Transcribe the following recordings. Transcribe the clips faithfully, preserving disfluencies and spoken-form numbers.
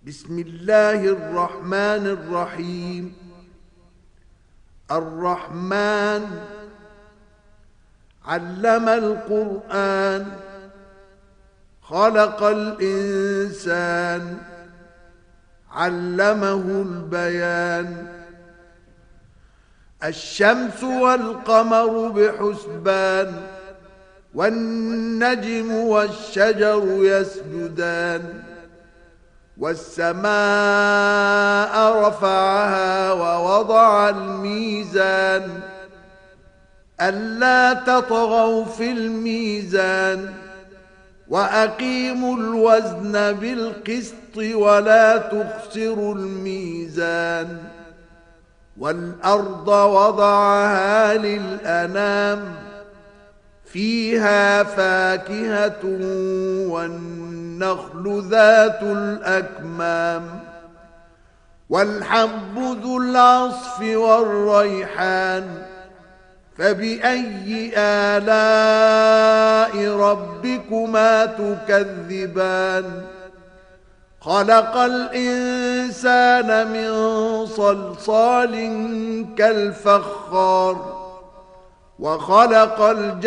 بسم الله الرحمن الرحيم. الرحمن علم القرآن، خلق الإنسان، علمه البيان. الشمس والقمر بحسبان، والنجم والشجر يسجدان. والسماء رفعها ووضع الميزان، ألا تطغوا في الميزان، وأقيموا الوزن بالقسط ولا تخسروا الميزان. والأرض وضعها للأنام، فيها فاكهة والنخل ذات الأكمام، والحب ذو العصف والريحان. فبأي آلاء ربكما تكذبان؟ خلق الإنسان من صلصال كالفخار، وخلق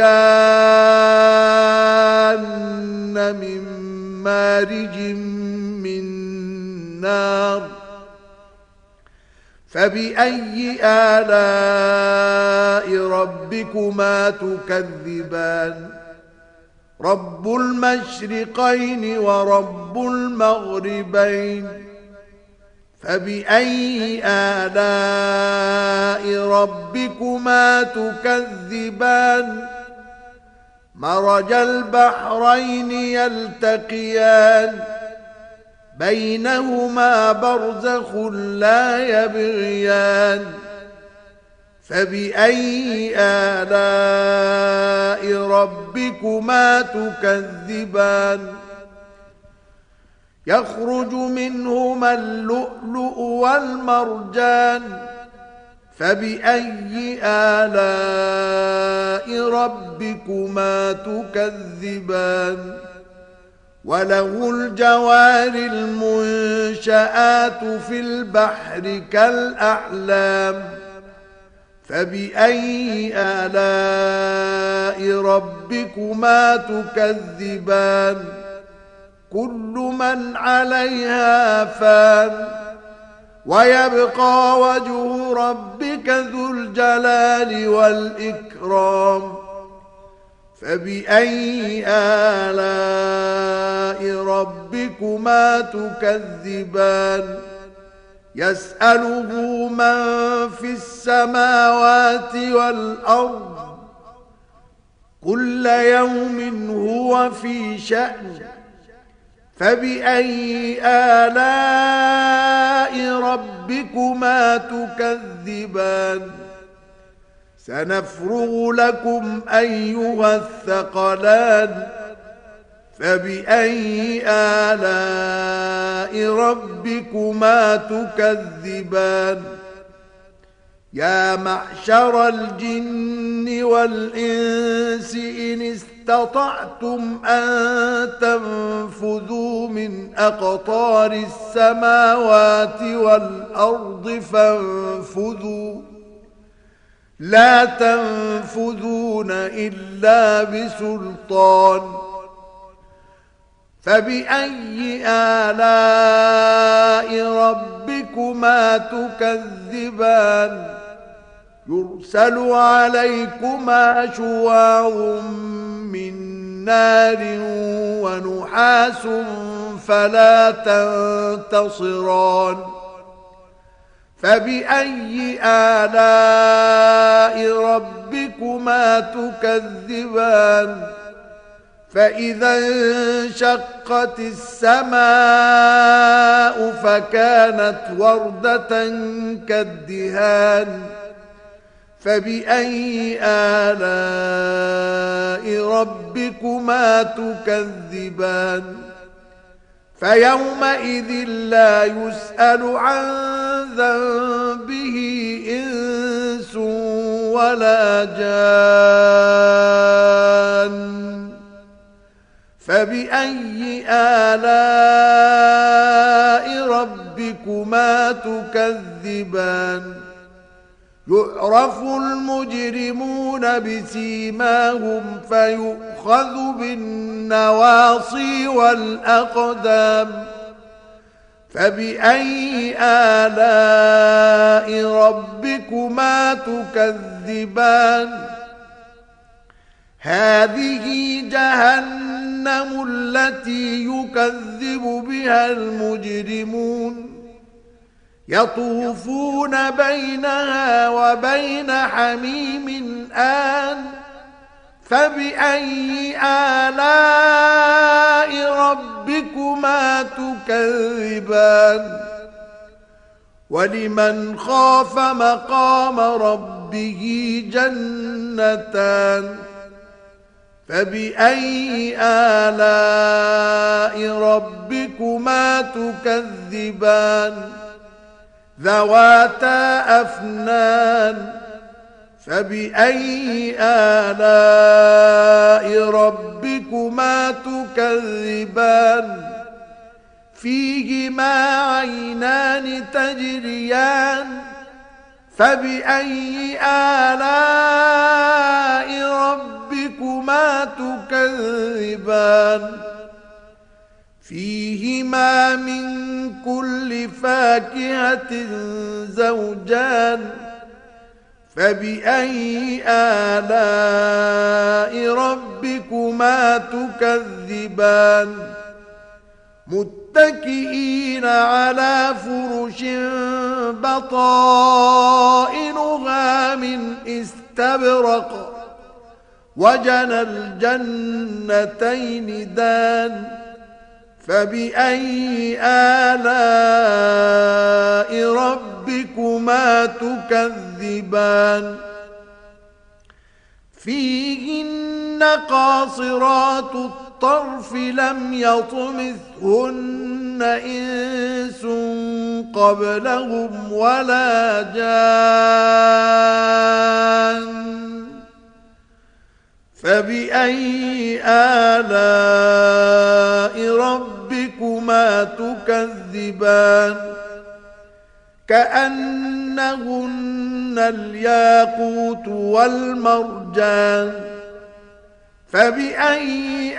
الجان من مارج من نار. فبأي آلاء ربكما تكذبان؟ رب المشرقين ورب المغربين. فبأي آلاء ربكما تكذبان؟ مرج البحرين يلتقيان، بينهما برزخ لا يبغيان. فبأي آلاء ربكما تكذبان؟ يخرج منهما اللؤلؤ والمرجان. فبأي آلاء ربكما تكذبان؟ وله الجوار المنشآت في البحر كالأعلام. فبأي آلاء ربكما تكذبان؟ كل من عليها فان، ويبقى وجه ربك ذو الجلال والإكرام. فبأي آلاء ربكما تكذبان؟ يسأله من في السماوات والأرض، كل يوم هو في شأن. فبأي آلاء ربكما تكذبان؟ سنفرغ لكم أيها الثقلان. فبأي آلاء ربكما تكذبان؟ يا معشر الجن والإنس إن استطعتم أن تنفذوا من أقطار السماوات والأرض فانفذوا، لا تنفذون إلا بسلطان. فبأي آلاء ربكما تكذبان؟ يرسل عليكما شواظ من نار ونحاس فلا تنتصران. فبأي آلاء ربكما تكذبان؟ فإذا انشقت السماء فكانت وردة كالدهان. فبأي آلاء ربكما تكذبان؟ فيومئذ لا يسأل عن ذنبه إنس ولا جان. فبأي آلاء ربكما تكذبان يعرف المجرمون بسيماهم فيؤخذ بالنواصي والأقدام فبأي آلاء ربكما تكذبان هذه جهنم التي يكذب بها المجرمون يطوفون بينها وبين حميم آن فبأي آلاء ربكما تكذبان ولمن خاف مقام ربه جنتان فبأي آلاء ربكما تكذبان ذواتا أفنان فبأي آلاء ربكما تكذبان فيهما عينان تجريان فبأي آلاء ربكما تكذبان فيهما من كل فاكهة زوجان فبأي آلاء ربكما تكذبان متكئين على فرش بطائنها من استبرق وجنى الجنتين دان فبأي آلاء ربكما تكذبان فيهن قاصرات الطرف لم يطمثهن إنس قبلهم ولا جان فبأي آلاء ربكما تكذبان كأنهن الياقوت والمرجان فبأي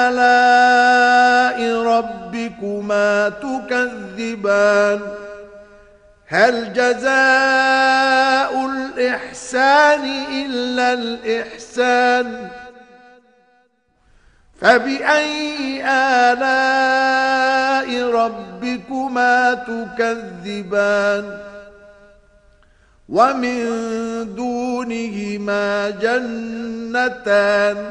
آلاء ربكما تكذبان هل جزاء الإحسان إلا الإحسان فبأي آلاء ربكما تكذبان ومن دونهما جنتان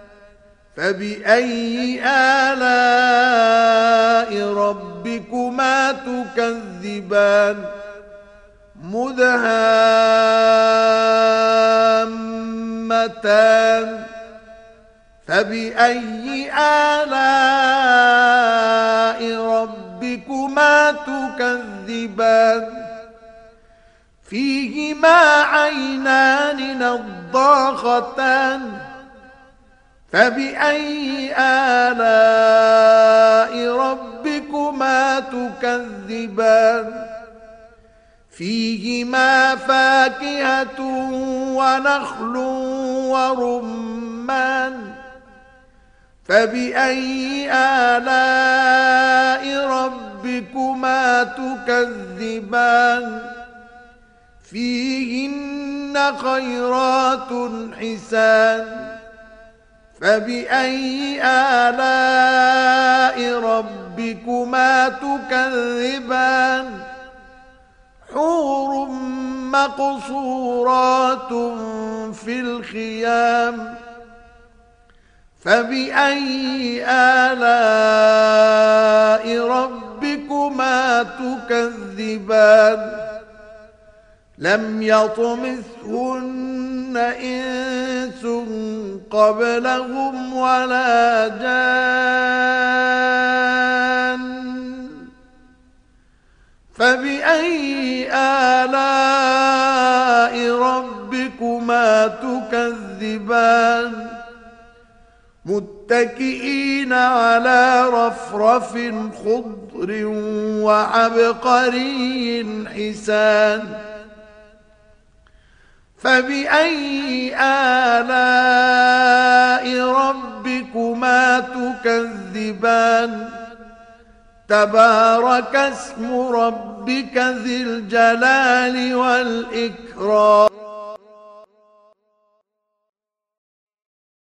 فبأي آلاء ربكما تكذبان مدهامتان فبأي آلاء ربكما تكذبان فيهما عينان نضاختان فبأي آلاء ربكما تكذبان فيهما فاكهة ونخل ورمان فبأي آلاء ربكما تكذبان فيهن خيرات حسان فبأي آلاء ربكما تكذبان حور مقصورات في الخيام فبأي آلاء ربكما تكذبان لم يطمثهن إنس قبلهم ولا جان فبأي آلاء ربكما تكذبان متكئين على رفرف خضر وعبقري حسان فبأي آلاء ربكما تكذبان تبارك اسم ربك ذي الجلال والإكرام